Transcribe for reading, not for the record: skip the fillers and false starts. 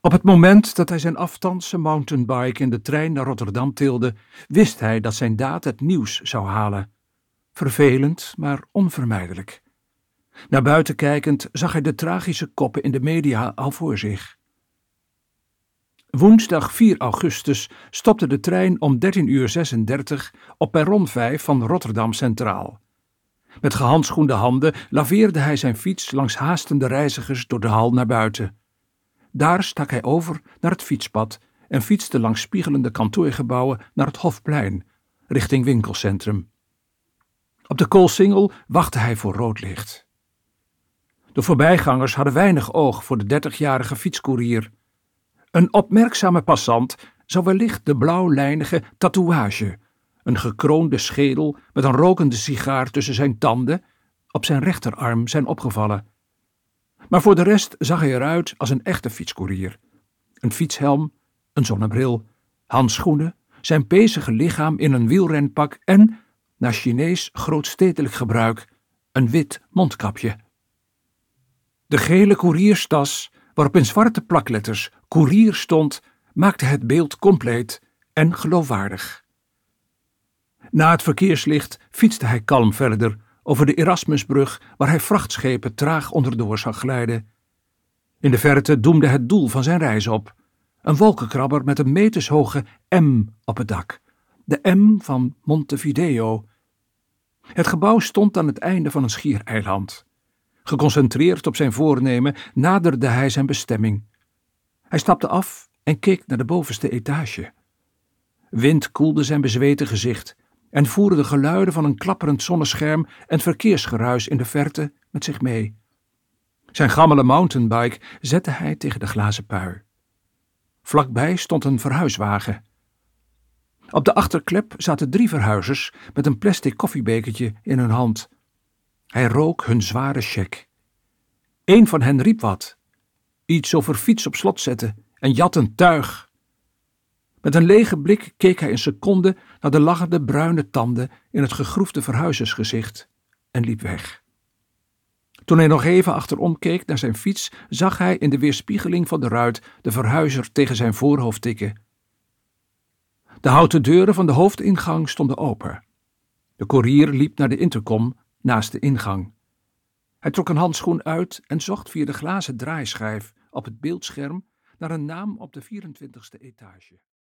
Op het moment dat hij zijn aftandse mountainbike in de trein naar Rotterdam tilde, wist hij dat zijn daad het nieuws zou halen. Vervelend, maar onvermijdelijk. Naar buiten kijkend zag hij de tragische koppen in de media al voor zich. Woensdag 4 augustus stopte de trein om 13:36 op perron 5 van Rotterdam Centraal. Met gehandschoende handen laveerde hij zijn fiets langs haastende reizigers door de hal naar buiten. Daar stak hij over naar het fietspad en fietste langs spiegelende kantoorgebouwen naar het Hofplein, richting winkelcentrum. Op de Koolsingel wachtte hij voor rood licht. De voorbijgangers hadden weinig oog voor de 30-jarige fietskoerier. Een opmerkzame passant zou wellicht de blauwlijnige tatoeage, een gekroonde schedel met een rokende sigaar tussen zijn tanden, op zijn rechterarm zijn opgevallen. Maar voor de rest zag hij eruit als een echte fietskoerier. Een fietshelm, een zonnebril, handschoenen, zijn pezige lichaam in een wielrenpak en, naar Chinees grootstedelijk gebruik, een wit mondkapje. De gele koerierstas, waarop in zwarte plakletters koerier stond, maakte het beeld compleet en geloofwaardig. Na het verkeerslicht fietste hij kalm verder over de Erasmusbrug, waar hij vrachtschepen traag onderdoor zag glijden. In de verte doemde het doel van zijn reis op. Een wolkenkrabber met een metershoge M op het dak. De M van Montevideo. Het gebouw stond aan het einde van een schiereiland. Geconcentreerd op zijn voornemen naderde hij zijn bestemming. Hij stapte af en keek naar de bovenste etage. Wind koelde zijn bezweten gezicht en voerde de geluiden van een klapperend zonnescherm en verkeersgeruis in de verte met zich mee. Zijn gammele mountainbike zette hij tegen de glazen pui. Vlakbij stond een verhuiswagen. Op de achterklep zaten 3 verhuizers met een plastic koffiebekertje in hun hand. Hij rook hun zware cheque. Eén van hen riep wat. Iets over fiets op slot zetten en jat een tuig. Met een lege blik keek hij een seconde naar de lachende bruine tanden in het gegroefde verhuizersgezicht en liep weg. Toen hij nog even achterom keek naar zijn fiets, zag hij in de weerspiegeling van de ruit de verhuizer tegen zijn voorhoofd tikken. De houten deuren van de hoofdingang stonden open. De koerier liep naar de intercom naast de ingang. Hij trok een handschoen uit en zocht via de glazen draaischijf op het beeldscherm naar een naam op de 24e etage.